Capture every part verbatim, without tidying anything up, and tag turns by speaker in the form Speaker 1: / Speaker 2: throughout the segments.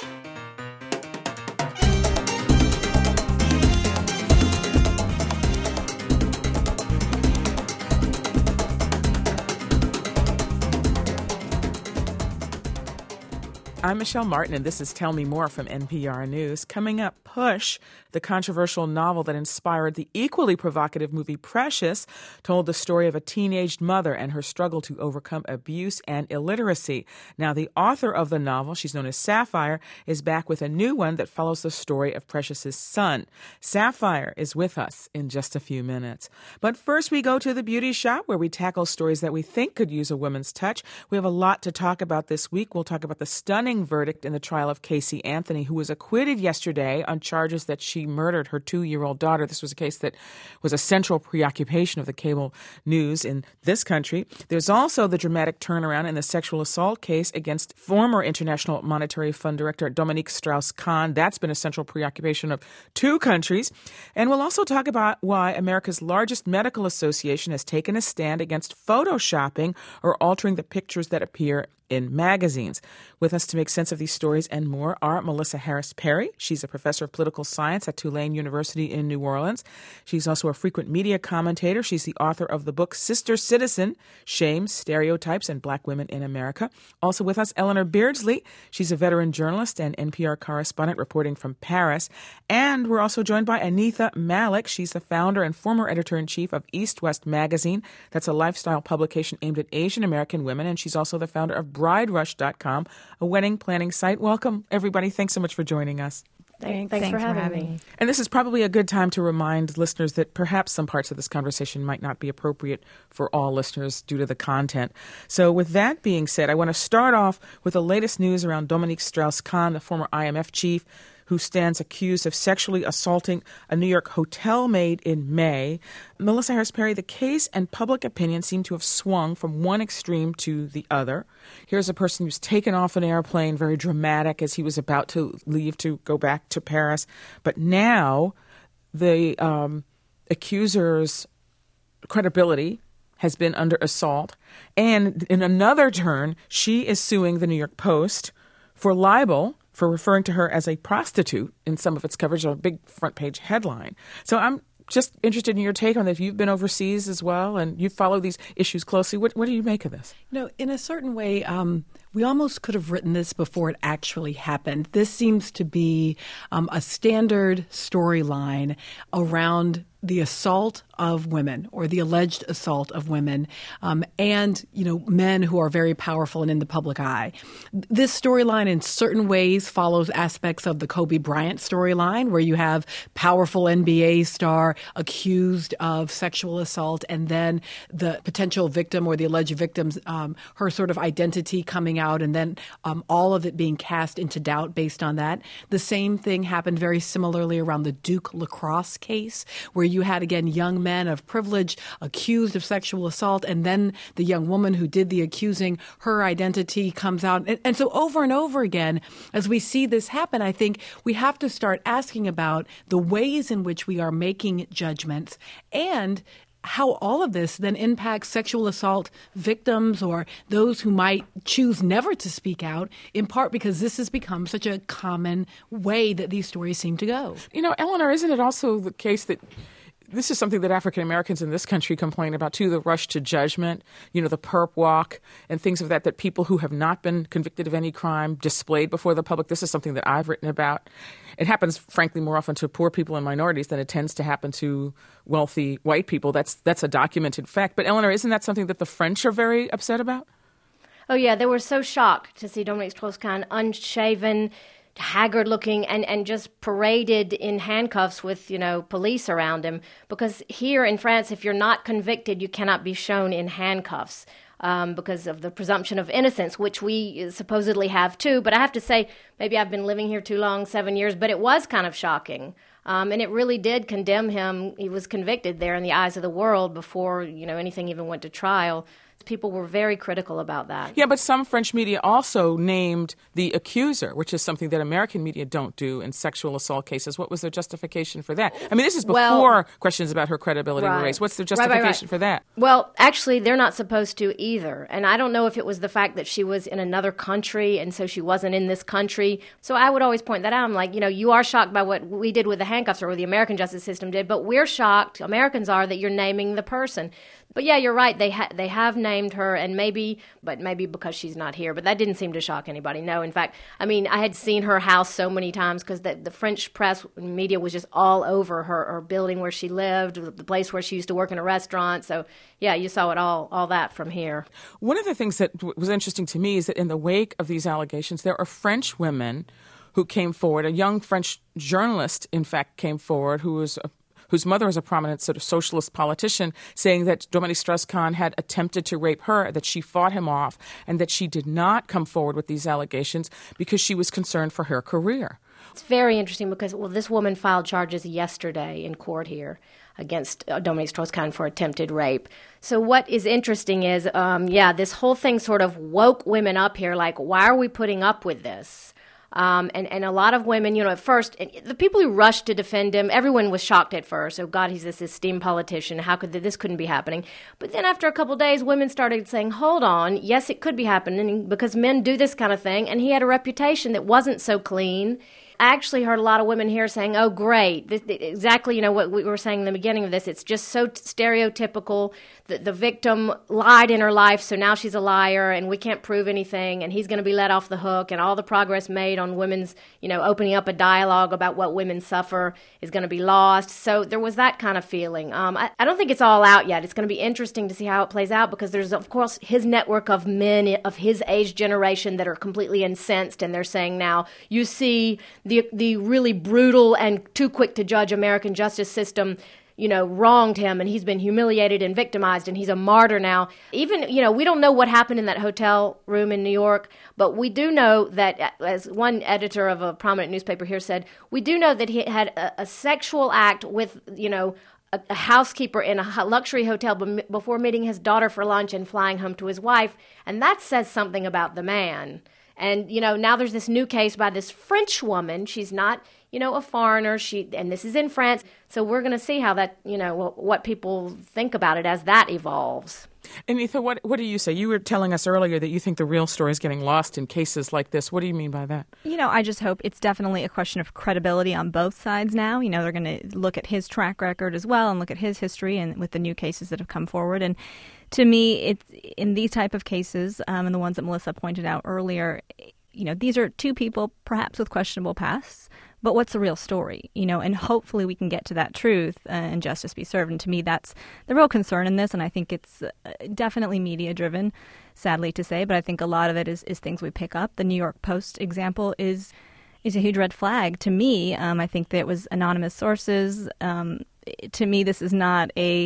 Speaker 1: I'm Michelle Martin, and this is Tell Me More from N P R News. Coming up, Push, the controversial novel that inspired the equally provocative movie Precious, told the story of a teenaged mother and her struggle to overcome abuse and illiteracy. Now, the author of the novel, she's known as Sapphire, is back with a new one that follows the story of Precious's son. Sapphire is with us in just a few minutes. But first, we go to the beauty shop, where we tackle stories that we think could use a woman's touch. We have a lot to talk about this week. We'll talk about the stunning verdict in the trial of Casey Anthony, who was acquitted yesterday on charges that she murdered her two-year-old daughter. This was a case that was a central preoccupation of the cable news in this country. There's also the dramatic turnaround in the sexual assault case against former International Monetary Fund Director Dominique Strauss-Kahn. That's been a central preoccupation of two countries. And we'll also talk about why America's largest medical association has taken a stand against photoshopping or altering the pictures that appear in magazines. With us to make sense of these stories and more are Melissa Harris Perry. She's a professor of political science at Tulane University in New Orleans. She's also a frequent media commentator. She's the author of the book Sister Citizen, Shame, Stereotypes, and Black Women in America. Also with us, Eleanor Beardsley. She's a veteran journalist and N P R correspondent reporting from Paris. And we're also joined by Anitha Malik. She's the founder and former editor-in-chief of East West Magazine. That's a lifestyle publication aimed at Asian American women. And she's also the founder of bride rush dot com, a wedding planning site. Welcome, everybody. Thanks so much for joining us.
Speaker 2: Thanks, Thanks, Thanks for, having, for having me. me.
Speaker 1: And this is probably a good time to remind listeners that perhaps some parts of this conversation might not be appropriate for all listeners due to the content. So with that being said, I want to start off with the latest news around Dominique Strauss-Kahn, the former I M F chief, who stands accused of sexually assaulting a New York hotel maid in May. Melissa Harris Perry, the case and public opinion seem to have swung from one extreme to the other. Here's a person who's taken off an airplane, very dramatic, as he was about to leave to go back to Paris. But now the um, accuser's credibility has been under assault. And in another turn, she is suing the New York Post for libel, for referring to her as a prostitute in some of its coverage of a big front page headline. So I'm just interested in your take on that. You've been overseas as well, and you follow these issues closely. What, what do you make of this?
Speaker 2: You know, in a certain way, um, we almost could have written this before it actually happened. This seems to be um, a standard storyline around the assault of women, or the alleged assault of women, um, and, you know, men who are very powerful and in the public eye. This storyline in certain ways follows aspects of the Kobe Bryant storyline, where you have powerful N B A star accused of sexual assault, and then the potential victim or the alleged victim's, um, her sort of identity coming out, and then um, all of it being cast into doubt based on that. The same thing happened very similarly around the Duke lacrosse case, where you had, again, young men of privilege accused of sexual assault, and then the young woman who did the accusing, her identity comes out. And, and so over and over again, as we see this happen, I think we have to start asking about the ways in which we are making judgments, and how all of this then impacts sexual assault victims or those who might choose never to speak out, in part because this has become such a common way that these stories seem to go.
Speaker 1: You know, Eleanor, isn't it also the case that this is something that African Americans in this country complain about, too, the rush to judgment, you know, the perp walk and things of that, that people who have not been convicted of any crime displayed before the public. This is something that I've written about. It happens, frankly, more often to poor people and minorities than it tends to happen to wealthy white people. That's that's a documented fact. But, Eleanor, isn't that something that the French are very upset about?
Speaker 3: Oh, yeah. They were so shocked to see Dominique Strauss-Kahn unshaven, haggard looking, and, and just paraded in handcuffs with, you know, police around him. Because here in France, if you're not convicted, you cannot be shown in handcuffs um, because of the presumption of innocence, which we supposedly have too. But I have to say, maybe I've been living here too long, seven years, but it was kind of shocking. Um, and it really did condemn him. He was convicted there in the eyes of the world before, you know, anything even went to trial. People were very critical about that.
Speaker 1: Yeah, but some French media also named the accuser, which is something that American media don't do in sexual assault cases. What was their justification for that? I mean, this is before
Speaker 3: well,
Speaker 1: questions about her credibility
Speaker 3: right.
Speaker 1: were raised. What's their justification
Speaker 3: right, right, right.
Speaker 1: for that?
Speaker 3: Well, actually, they're not supposed to either. And I don't know if it was the fact that she was in another country and so she wasn't in this country. So I would always point that out. I'm like, you know, you are shocked by what we did with the handcuffs or what the American justice system did, but we're shocked, Americans are, that you're naming the person. But yeah, you're right. They ha- they have named her, and maybe, but maybe because she's not here. But that didn't seem to shock anybody. No, in fact, I mean, I had seen her house so many times because the, the French press and media was just all over her, her building where she lived, the place where she used to work in a restaurant. So yeah, you saw it all, all that from here.
Speaker 1: One of the things that w- was interesting to me is that in the wake of these allegations, there are French women who came forward. A young French journalist, in fact, came forward who was a whose mother is a prominent sort of socialist politician, saying that Dominique Strauss-Kahn had attempted to rape her, that she fought him off, and that she did not come forward with these allegations because she was concerned for her career.
Speaker 3: It's very interesting because, well, this woman filed charges yesterday in court here against uh, Dominique Strauss-Kahn for attempted rape. So what is interesting is, um, yeah, this whole thing sort of woke women up here, like, why are we putting up with this? Um, and, and a lot of women, you know, at first, the people who rushed to defend him, everyone was shocked at first. Oh, God, he's this esteemed politician. How could this couldn't be happening? But then after a couple of days, women started saying, hold on, yes, it could be happening because men do this kind of thing. And he had a reputation that wasn't so clean. I actually heard a lot of women here saying, oh, great, this, exactly, you know, what we were saying in the beginning of this. It's just so stereotypical. The, the victim lied in her life, so now she's a liar, and we can't prove anything, and he's going to be let off the hook, and all the progress made on women's, you know, opening up a dialogue about what women suffer is going to be lost. So there was that kind of feeling. Um, I, I don't think it's all out yet. It's going to be interesting to see how it plays out because there's, of course, his network of men of his age generation that are completely incensed, and they're saying now, you see the the really brutal and too quick to judge American justice system, you know, wronged him, and he's been humiliated and victimized, and he's a martyr now. Even, you know, we don't know what happened in that hotel room in New York, but we do know that, as one editor of a prominent newspaper here said, we do know that he had a, a sexual act with, you know, a, a housekeeper in a luxury hotel b- before meeting his daughter for lunch and flying home to his wife, and that says something about the man. And, you know, now there's this new case by this French woman. She's not, you know, a foreigner. She and this is in France. So we're going to see how that, you know, what people think about it as that evolves.
Speaker 1: And Etha, what, what do you say? You were telling us earlier that you think the real story is getting lost in cases like this. What do you mean by that?
Speaker 4: You know, I just hope it's definitely a question of credibility on both sides now. You know, they're going to look at his track record as well and look at his history and with the new cases that have come forward. And to me, it's in these type of cases, um, and the ones that Melissa pointed out earlier, you know, these are two people perhaps with questionable pasts, but what's the real story? You know, and hopefully we can get to that truth uh, and justice be served. And to me, that's the real concern in this. And I think it's uh, definitely media driven, sadly to say, but I think a lot of it is, is things we pick up. The New York Post example is is a huge red flag to me. Um, I think that it was anonymous sources. Um, to me, this is not a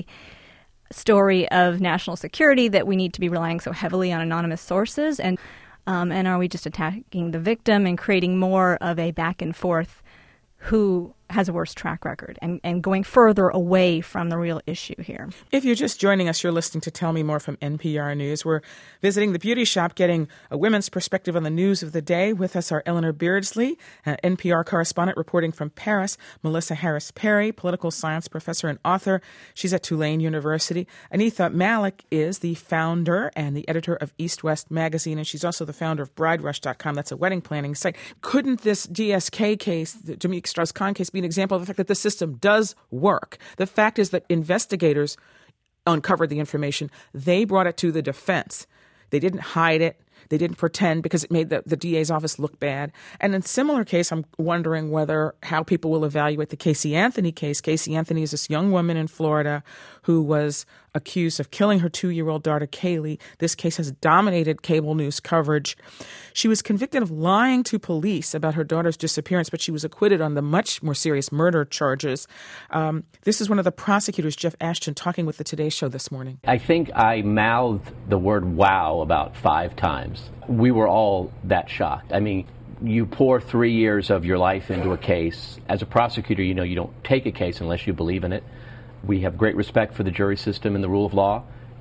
Speaker 4: story of national security that we need to be relying so heavily on anonymous sources. And um, and are we just attacking the victim and creating more of a back and forth who has a worse track record and, and going further away from the real issue here?
Speaker 1: If you're just joining us, you're listening to Tell Me More from N P R News. We're visiting the Beauty Shop, getting a women's perspective on the news of the day. With us are Eleanor Beardsley, uh, N P R correspondent reporting from Paris, Melissa Harris-Perry, political science professor and author. She's at Tulane University. Anitha Malik is the founder and the editor of East West Magazine, and she's also the founder of bride rush dot com. That's a wedding planning site. Couldn't this D S K case, the Dominique Strauss-Kahn case, be an example of the fact that the system does work? The fact is that investigators uncovered the information. They brought it to the defense. They didn't hide it. They didn't pretend because it made the, the D A's office look bad. And in a similar case, I'm wondering whether how people will evaluate the Casey Anthony case. Casey Anthony is this young woman in Florida who was accused of killing her two-year-old daughter, Kaylee. This case has dominated cable news coverage. She was convicted of lying to police about her daughter's disappearance, but she was acquitted on the much more serious murder charges. Um, this is one of the prosecutors, Jeff Ashton, talking with the Today Show this morning.
Speaker 5: I think I mouthed the word wow about five times. We were all that shocked. I mean, you pour three years of your life into a case. As a prosecutor, you know you don't take a case unless you believe in it. We have great respect for the jury system and the rule of law,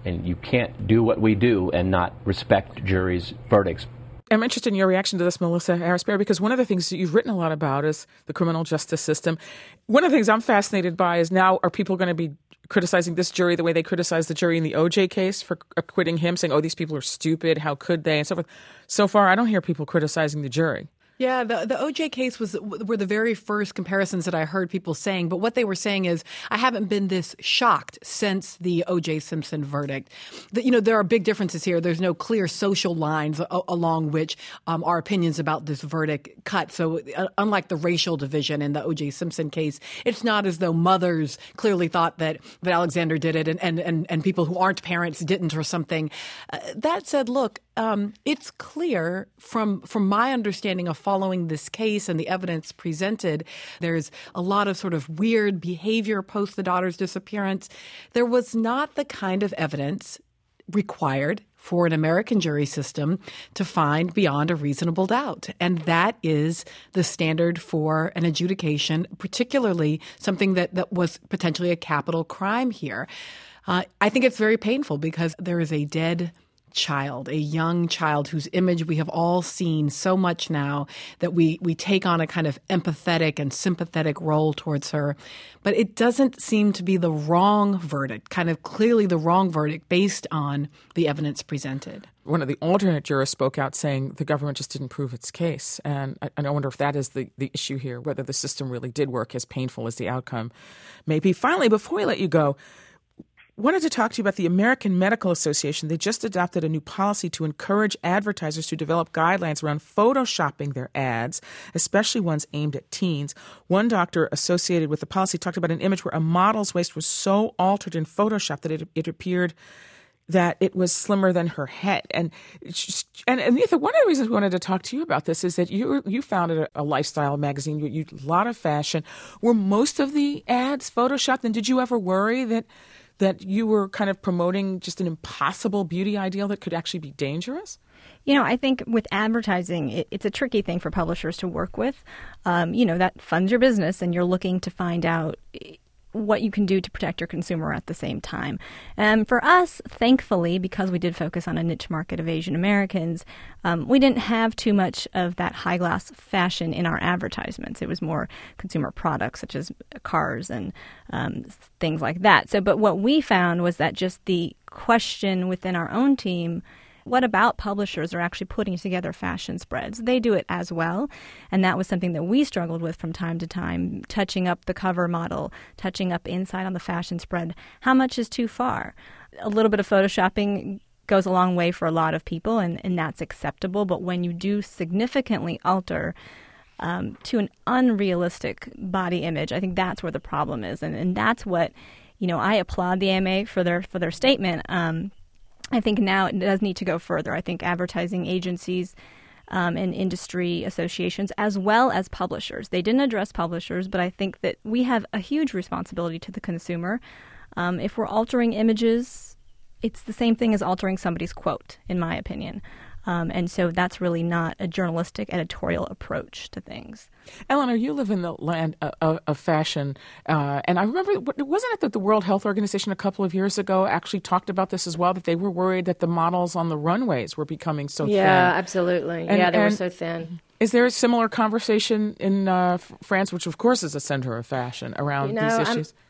Speaker 5: And you can't do what we do and not respect juries' verdicts.
Speaker 1: I'm interested in your reaction to this, Melissa Harris-Bear, because one of the things that you've written a lot about is the criminal justice system. One of the things I'm fascinated by is now are people going to be criticizing this jury the way they criticized the jury in the O J case for acquitting him, saying, oh, these people are stupid, how could they, and so forth. So far, I don't hear people criticizing the jury.
Speaker 2: Yeah, the the O J case was were the very first comparisons that I heard people saying. But what they were saying is, I haven't been this shocked since the O J Simpson verdict. That, you know, there are big differences here. There's no clear social lines a- along which um, our opinions about this verdict cut. So uh, unlike the racial division in the O J Simpson case, it's not as though mothers clearly thought that, that Alexander did it and, and, and, and people who aren't parents didn't or something. Uh, that said, look, um, it's clear from from my understanding of following this case and the evidence presented, there's a lot of sort of weird behavior post the daughter's disappearance. There was not the kind of evidence required for an American jury system to find beyond a reasonable doubt. And that is the standard for an adjudication, particularly something that, that was potentially a capital crime here. Uh, I think it's very painful because there is a dead child, a young child whose image we have all seen so much now that we, we take on a kind of empathetic and sympathetic role towards her. But it doesn't seem to be the wrong verdict, kind of clearly the wrong verdict based on the evidence presented.
Speaker 1: One of the alternate jurors spoke out saying the government just didn't prove its case. And I, and I wonder if that is the, the issue here, whether the system really did work, as painful as the outcome may be. Finally, before we let you go, wanted to talk to you about the American Medical Association. They just adopted a new policy to encourage advertisers to develop guidelines around photoshopping their ads, especially ones aimed at teens. One doctor associated with the policy talked about an image where a model's waist was so altered in Photoshop that it, it appeared that it was slimmer than her head. And and, and Ethan, one of the reasons we wanted to talk to you about this is that you you founded a, a lifestyle magazine. You, you a lot of fashion. Were most of the ads photoshopped? And did you ever worry that that you were kind of promoting just an impossible beauty ideal that could actually be dangerous?
Speaker 4: You know, I think with advertising, it, it's a tricky thing for publishers to work with. Um, you know, that funds your business and you're looking to find out what you can do to protect your consumer at the same time. And for us, thankfully, because we did focus on a niche market of Asian Americans, um, we didn't have too much of that high-class fashion in our advertisements. It was more consumer products such as cars and um, things like that. So, but what we found was that just the question within our own team, what about publishers are actually putting together fashion spreads? They do it as well. And that was something that we struggled with from time to time, touching up the cover model, touching up inside on the fashion spread. How much is too far? A little bit of photoshopping goes a long way for a lot of people, and, and that's acceptable. But when you do significantly alter um, to an unrealistic body image, I think that's where the problem is. And, and that's what, you know, I applaud the A M A for their, for their statement. Um, I think now it does need to go further. I think advertising agencies um, and industry associations, as well as publishers. They didn't address publishers, but I think that we have a huge responsibility to the consumer. Um, if we're altering images, it's the same thing as altering somebody's quote, in my opinion. Um, and so that's really not a journalistic editorial approach to things.
Speaker 1: Eleanor, you live in the land of, of fashion. Uh, and I remember, wasn't it that the World Health Organization a couple of years ago actually talked about this as well, that they were worried that the models on the runways were becoming so
Speaker 3: yeah,
Speaker 1: thin?
Speaker 3: Yeah, absolutely.
Speaker 1: And,
Speaker 3: yeah, they
Speaker 1: and
Speaker 3: were so thin.
Speaker 1: Is there a similar conversation in uh, France, which of course is a center of fashion, around
Speaker 3: you know,
Speaker 1: these issues?
Speaker 3: I'm,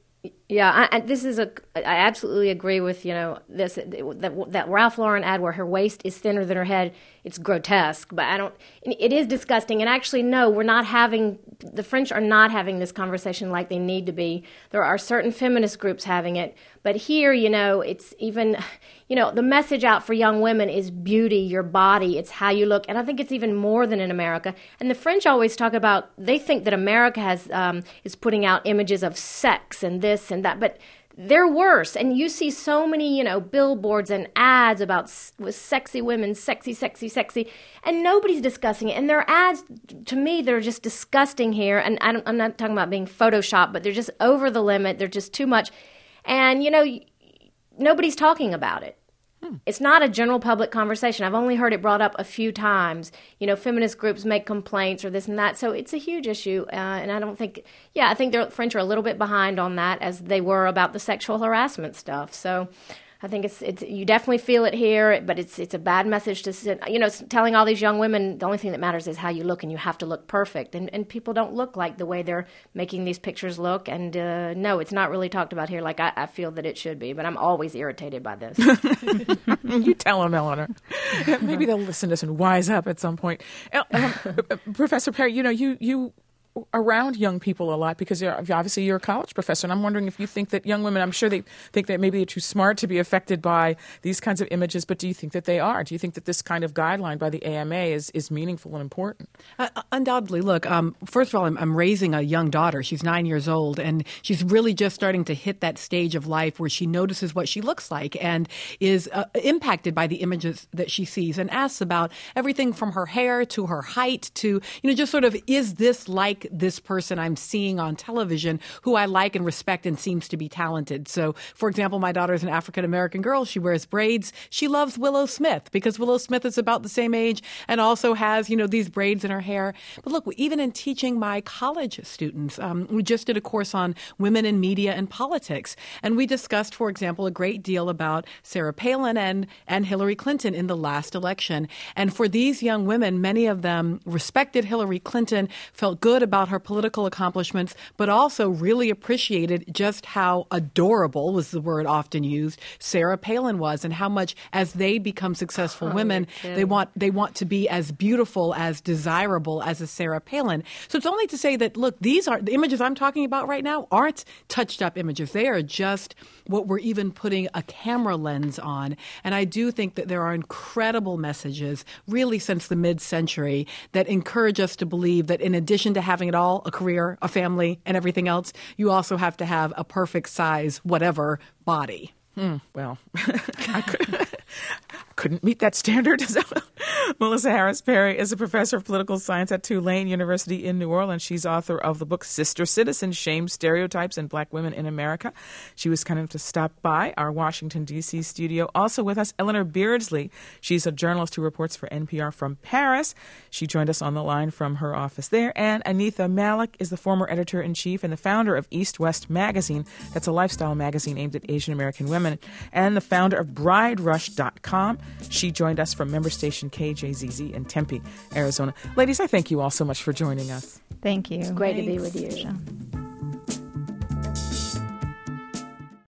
Speaker 3: Yeah, I, I, this is a. I absolutely agree with you know this that that Ralph Lauren ad where her waist is thinner than her head. It's grotesque, but I don't. It is disgusting. And actually, no, we're not having. The French are not having this conversation like they need to be. There are certain feminist groups having it, but here, you know, it's even. You know, the message out for young women is beauty, your body, it's how you look. And I think it's even more than in America. And the French always talk about, they think that America has um, is putting out images of sex and this and that. But they're worse. And you see so many, you know, billboards and ads about s- with sexy women, sexy, sexy, sexy. And nobody's discussing it. And their ads, to me, they're just disgusting here. And I don't, I'm not talking about being Photoshopped, but they're just over the limit. They're just too much. And, you know, nobody's talking about it. Hmm. It's not a general public conversation. I've only heard it brought up a few times. You know, feminist groups make complaints or this and that. So it's a huge issue. Uh, and I don't think, yeah, I think the French are a little bit behind on that as they were about the sexual harassment stuff. So I think it's it's you definitely feel it here, but it's it's a bad message to sit, you know, telling all these young women the only thing that matters is how you look, and you have to look perfect, and and people don't look like the way they're making these pictures look, and uh, no, it's not really talked about here like I, I feel that it should be. But I'm always irritated by this.
Speaker 1: You tell them, Eleanor. Maybe they'll listen to us and wise up at some point. Um, Professor Perry, you know, you you. around young people a lot because you're, obviously you're a college professor, and I'm wondering if you think that young women, I'm sure they think that maybe they're too smart to be affected by these kinds of images, but do you think that they are? Do you think that this kind of guideline by the A M A is, is meaningful and important?
Speaker 2: Uh, undoubtedly. Look, um, first of all, I'm, I'm raising a young daughter. She's nine years old, and she's really just starting to hit that stage of life where she notices what she looks like and is uh, impacted by the images that she sees and asks about everything from her hair to her height to, you know, just sort of, is this like this person I'm seeing on television who I like and respect and seems to be talented? So, for example, my daughter's an African-American girl. She wears braids. She loves Willow Smith because Willow Smith is about the same age and also has, you know, these braids in her hair. But look, even in teaching my college students, um, we just did a course on women in media and politics. And we discussed, for example, a great deal about Sarah Palin and, and Hillary Clinton in the last election. And for these young women, many of them respected Hillary Clinton, felt good about her political accomplishments, but also really appreciated just how adorable, was the word often used, Sarah Palin was, and how much as they become successful oh, women, they want they want to be as beautiful, as desirable as a Sarah Palin. So it's only to say that, look, these are the images I'm talking about right now aren't touched up images. They are just what we're even putting a camera lens on. And I do think that there are incredible messages, really since the mid-century, that encourage us to believe that in addition to having it all, a career, a family, and everything else, you also have to have a perfect size, whatever, body.
Speaker 1: Hmm. Well, I could, couldn't meet that standard. Melissa Harris Perry is a professor of political science at Tulane University in New Orleans. She's author of the book Sister Citizens, Shame, Stereotypes, and Black Women in America. She was kind enough to stop by our Washington, D C studio. Also with us, Eleanor Beardsley. She's a journalist who reports for N P R from Paris. She joined us on the line from her office there. And Anitha Malik is the former editor-in-chief and the founder of East West Magazine. That's a lifestyle magazine aimed at Asian American women. And the founder of bride rush dot com. She joined us from member station K J Z Z in Tempe, Arizona. Ladies, I thank you all so much for joining us.
Speaker 4: Thank you.
Speaker 3: It's great
Speaker 2: Thanks.
Speaker 3: to be with you.